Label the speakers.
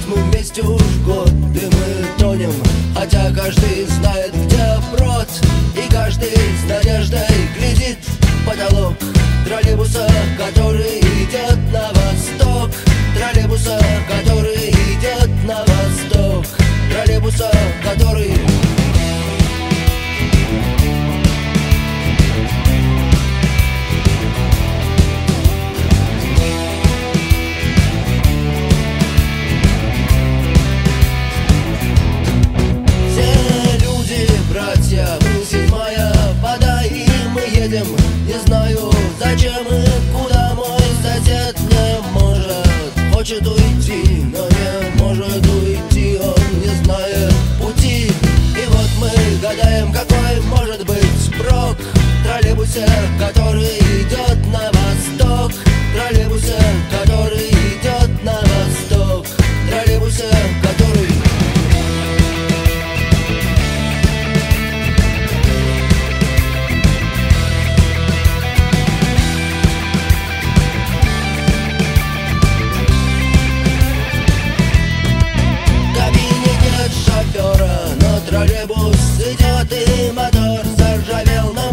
Speaker 1: мы вместе уж год, и мы тонем, хотя каждый знает, где брод. И каждый с надеждой глядит в потолок троллейбуса, который идет на восток. Троллейбуса, который идет на восток. Троллейбуса, который... Не знаю, зачем и куда мой сосед не может. Хочет уйти, но не может уйти. Он не знает пути. И вот мы гадаем, какой может быть спрок в троллейбусе, который идет на восток. Троллейбусе, который идет на восток. Троллейбусе, который... Но троллейбус идет, и мотор заржавел, но